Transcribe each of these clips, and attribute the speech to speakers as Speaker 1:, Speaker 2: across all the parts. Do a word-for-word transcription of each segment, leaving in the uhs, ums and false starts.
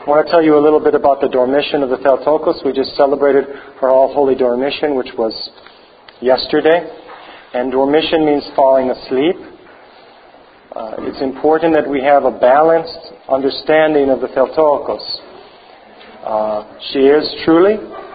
Speaker 1: I want to tell you a little bit about the Dormition of the Theotokos. We just celebrated her All-Holy Dormition, which was yesterday. And Dormition means falling asleep. Uh, it's important that we have a balanced understanding of the Theotokos. Uh, she is truly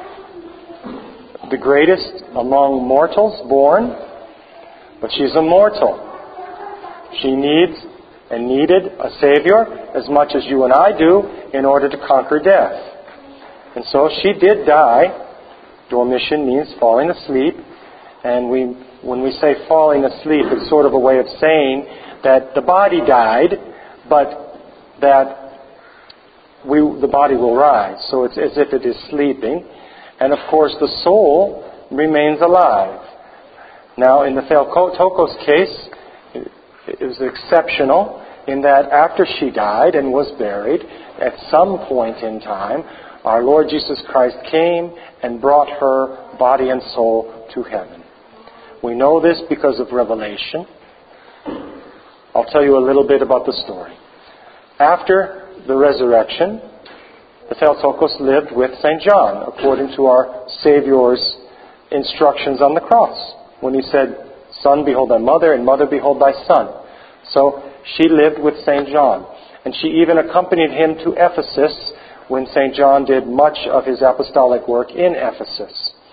Speaker 1: the greatest among mortals born, but she's immortal. She needs and needed a Savior as much as you and I do in order to conquer death. And so she did die. Dormition means falling asleep. And we, when we say falling asleep, it's sort of a way of saying that the body died, but that we, the body will rise. So it's as if it is sleeping. And of course the soul remains alive. Now in the Theotokos case, it was exceptional in that after she died and was buried, at some point in time, our Lord Jesus Christ came and brought her body and soul to heaven. We know this because of Revelation. I'll tell you a little bit about the story. After the resurrection, the Theotokos lived with Saint John, according to our Savior's instructions on the cross, when he said, "Son, behold thy mother, and mother, behold thy son." So she lived with Saint John. And she even accompanied him to Ephesus when Saint John did much of his apostolic work in Ephesus.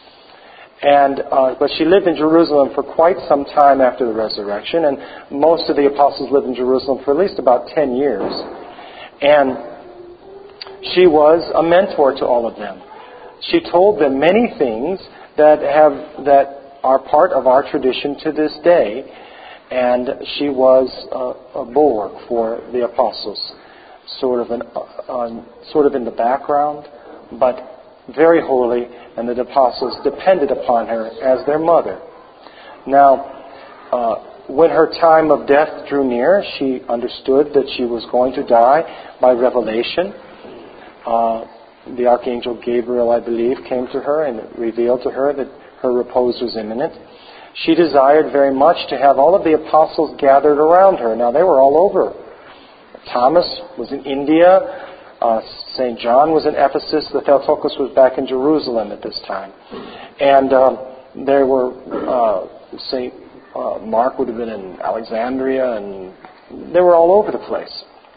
Speaker 1: And uh, but she lived in Jerusalem for quite some time after the resurrection, and most of the apostles lived in Jerusalem for at least about ten years. And she was a mentor to all of them. She told them many things that have that are part of our tradition to this day, and she was a, a bulwark for the apostles, sort of an, uh, sort of in the background, but very holy, and the apostles depended upon her as their mother. Now, uh, when her time of death drew near, she understood that she was going to die by revelation. Uh, the Archangel Gabriel, I believe, came to her and revealed to her that her repose was imminent. She desired very much to have all of the apostles gathered around her. Now, they were all over. Thomas was in India. Uh, Saint John was in Ephesus. The Theotokos was back in Jerusalem at this time. And um, there were, uh, Saint uh, Mark would have been in Alexandria, and they were all over the place.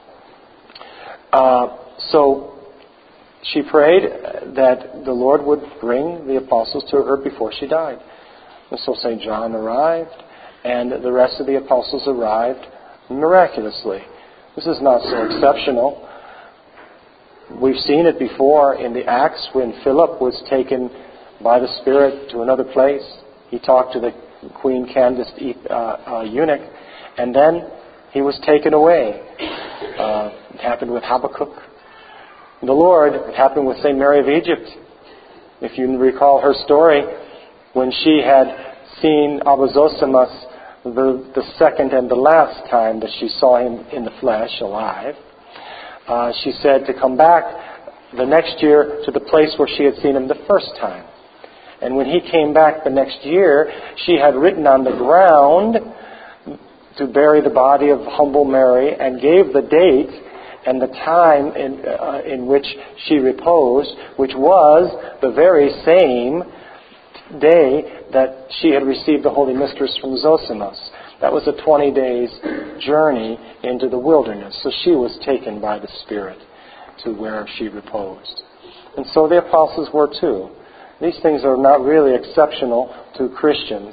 Speaker 1: Uh, so she prayed that the Lord would bring the apostles to her before she died. And so Saint John arrived, and the rest of the apostles arrived miraculously. This is not so exceptional. We've seen it before in the Acts when Philip was taken by the Spirit to another place. He talked to the Queen Candace uh, uh, eunuch, and then he was taken away. Uh, it happened with Habakkuk. The Lord, it happened with Saint Mary of Egypt. If you recall her story, when she had seen Abba Zosimas the, the second and the last time that she saw him in the flesh, alive, uh, she said to come back the next year to the place where she had seen him the first time. And when he came back the next year, she had written on the ground to bury the body of humble Mary and gave the date and the time in, uh, in which she reposed, which was the very same day that she had received the Holy Mysteries from Zosimas. That was a twenty days journey into the wilderness. So she was taken by the Spirit to where she reposed. And so the apostles were too. These things are not really exceptional to Christians.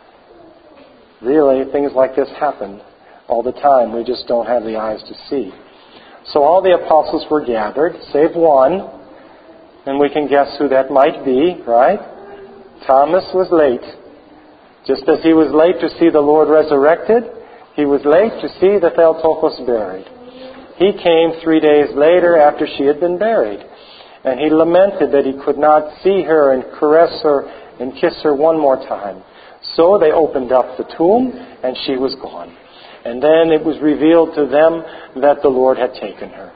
Speaker 1: Really, things like this happen all the time. We just don't have the eyes to see. So all the apostles were gathered, save one, and we can guess who that might be, right? Thomas was late. Just as he was late to see the Lord resurrected, he was late to see the Theotokos buried. He came three days later after she had been buried, and he lamented that he could not see her and caress her and kiss her one more time. So they opened up the tomb, and she was gone. And then it was revealed to them that the Lord had taken her.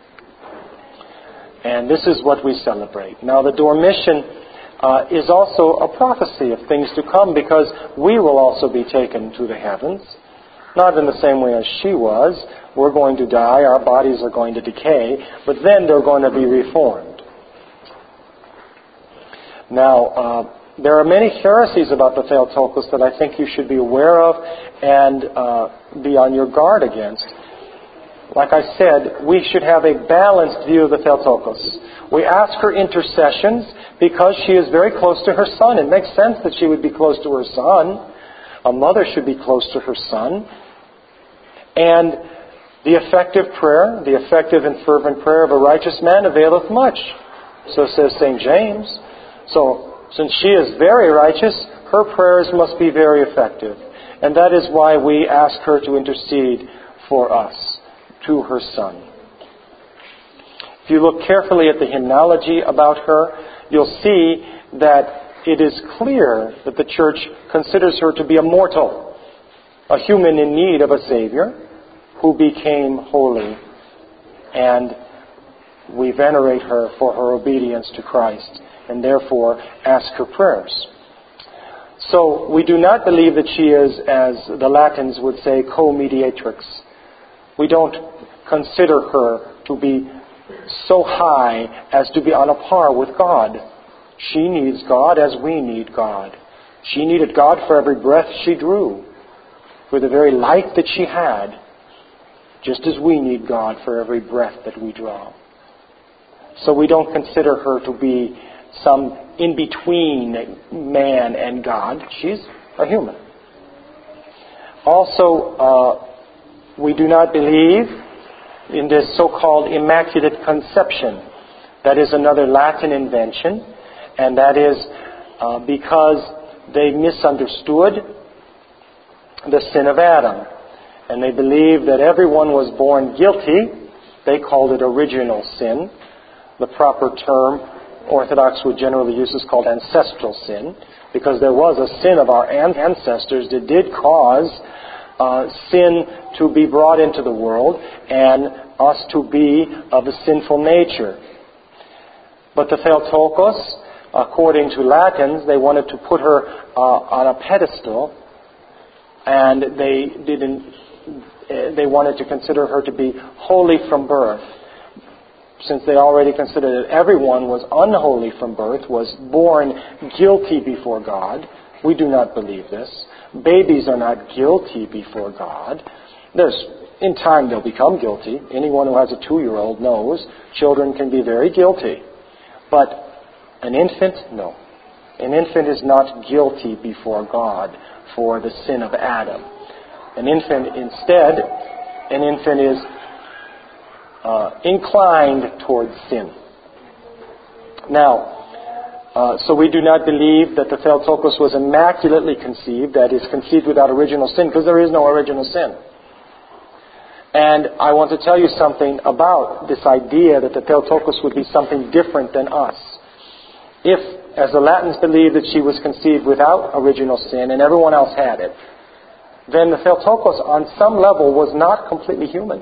Speaker 1: And this is what we celebrate. Now the Dormition uh, is also a prophecy of things to come, because we will also be taken to the heavens. Not in the same way as she was, We're going to die, our bodies are going to decay, but then they're going to be reformed. Now, uh, there are many heresies about the Theotokos that I think you should be aware of and uh, be on your guard against. Like I said, we should have a balanced view of the Theotokos. We ask her intercessions because she is very close to her son. It makes sense that she would be close to her son. A mother should be close to her son. And the effective prayer, the effective and fervent prayer of a righteous man availeth much. So says Saint James. So, since she is very righteous, her prayers must be very effective. And that is why we ask her to intercede for us, to her son. If you look carefully at the hymnology about her, you'll see that it is clear that the Church considers her to be a mortal, a human in need of a Savior who became holy. And we venerate her for her obedience to Christ, and therefore ask her prayers. So we do not believe that she is, as the Latins would say, co-mediatrix. We don't consider her to be so high as to be on a par with God. She needs God as we need God. She needed God for every breath she drew, for the very life that she had, just as we need God for every breath that we draw. So we don't consider her to be some in-between man and God. She's a human. Also, uh, we do not believe in this so-called Immaculate Conception. That is another Latin invention, and that is uh, because they misunderstood the sin of Adam. And they believed that everyone was born guilty. They called it original sin. The proper term Orthodox would generally use is called ancestral sin, because there was a sin of our ancestors that did cause uh, sin to be brought into the world and us to be of a sinful nature. But the Theotokos, according to Latins, they wanted to put her uh, on a pedestal, and they didn't. They wanted to consider her to be holy from birth, since they already considered that everyone was unholy from birth, was born guilty before God. We do not believe this. Babies are not guilty before God. There's, in time they'll become guilty. Anyone who has a two-year-old knows children can be very guilty. But an infant, no. An infant is not guilty before God for the sin of Adam. An infant, instead, an infant is Uh, inclined towards sin. Now, uh, so we do not believe that the Theotokos was immaculately conceived, that is, conceived without original sin, because there is no original sin. And I want to tell you something about this idea that the Theotokos would be something different than us. If, as the Latins believed that she was conceived without original sin and everyone else had it, then the Theotokos on some level was not completely human.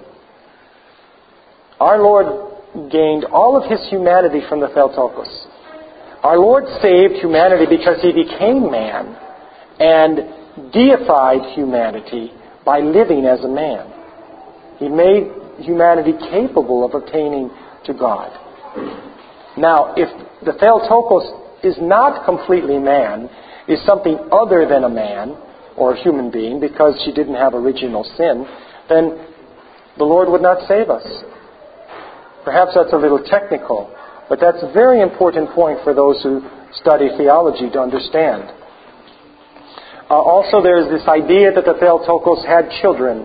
Speaker 1: Our Lord gained all of His humanity from the Theotokos. Our Lord saved humanity because He became man and deified humanity by living as a man. He made humanity capable of attaining to God. Now, if the Theotokos is not completely man, is something other than a man or a human being because she didn't have original sin, then the Lord would not save us. Perhaps that's a little technical, but that's a very important point for those who study theology to understand. Uh, also, there's this idea that the Theotokos had children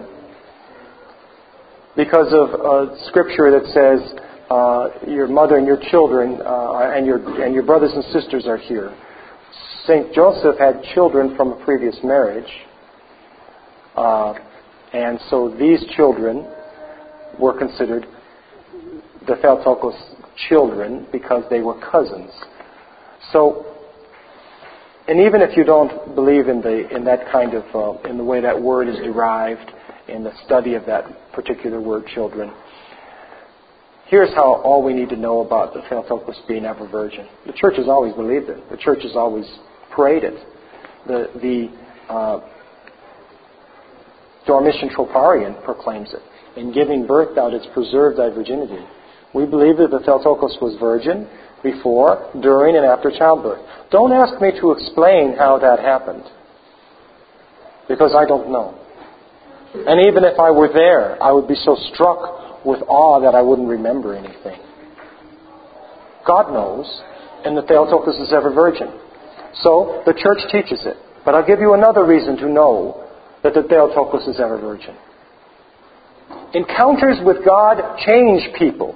Speaker 1: because of uh, scripture that says uh, your mother and your children uh, and your and your brothers and sisters are here. Saint Joseph had children from a previous marriage, uh, and so these children were considered the Theotokos children because they were cousins. So, and even if you don't believe in the in that kind of uh, in the way that word is derived in the study of that particular word, children, here's how all we need to know about the Theotokos being ever virgin. The Church has always believed it. The Church has always prayed it. The the uh, Dormition Troparion proclaims it. in giving birth thou didst preserve thy virginity. We believe that the Theotokos was virgin before, during, and after childbirth. Don't ask me to explain how that happened, because I don't know. And even if I were there, I would be so struck with awe that I wouldn't remember anything. God knows, and the Theotokos is ever virgin. So the Church teaches it. But I'll give you another reason to know that the Theotokos is ever virgin. Encounters with God change people.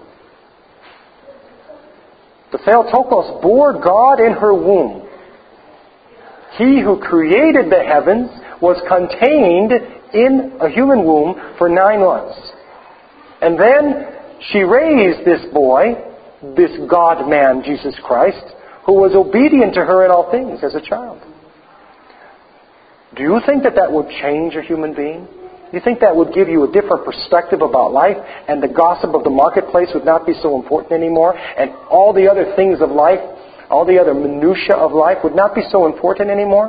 Speaker 1: The Theotokos bore God in her womb. He who created the heavens was contained in a human womb for nine months. And then she raised this boy, this God-man, Jesus Christ, who was obedient to her in all things as a child. Do you think that that would change a human being? Do you think that would give you a different perspective about life, and the gossip of the marketplace would not be so important anymore, and all the other things of life, all the other minutiae of life would not be so important anymore?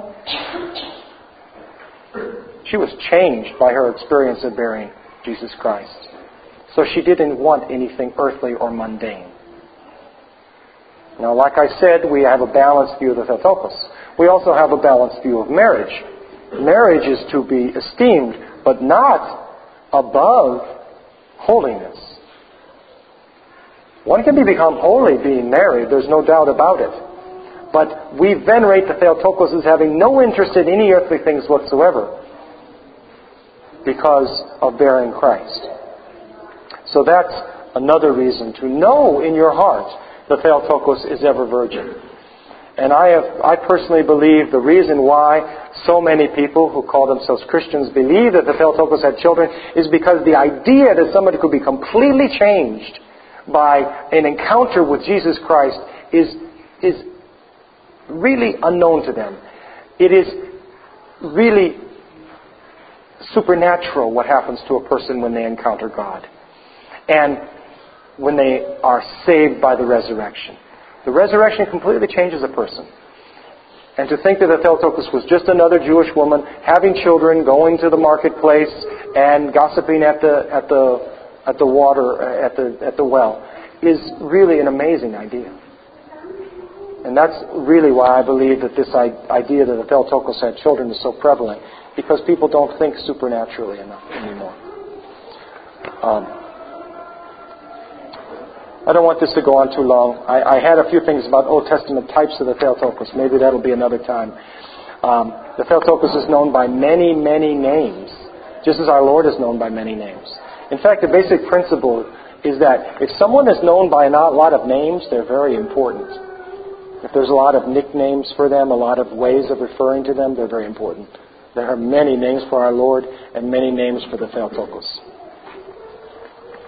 Speaker 1: She was changed by her experience of bearing Jesus Christ. So she didn't want anything earthly or mundane. Now, like I said, we have a balanced view of the Theotokos. We also have a balanced view of marriage. Marriage is to be esteemed, but not above holiness. One can become holy being married, there's no doubt about it. But we venerate the Theotokos as having no interest in any earthly things whatsoever because of bearing Christ. So that's another reason to know in your heart the Theotokos is ever virgin. And I have, I personally believe the reason why so many people who call themselves Christians believe that the Theotokos had children is because the idea that somebody could be completely changed by an encounter with Jesus Christ is, is really unknown to them. It is really supernatural what happens to a person when they encounter God and when they are saved by the resurrection. The resurrection completely changes a person. And to think that the Theotokos was just another Jewish woman having children, going to the marketplace and gossiping at the at the at the water at the at the well is really an amazing idea. And that's really why I believe that this idea that the Theotokos had children is so prevalent, because people don't think supernaturally enough anymore. Um, I don't want this to go on too long. I, I had a few things about Old Testament types of the Theotokos. Maybe that'll be another time. Um, the Theotokos is known by many, many names, just as our Lord is known by many names. In fact, the basic principle is that if someone is known by a lot of names, they're very important. If there's a lot of nicknames for them, a lot of ways of referring to them, they're very important. There are many names for our Lord and many names for the Theotokos.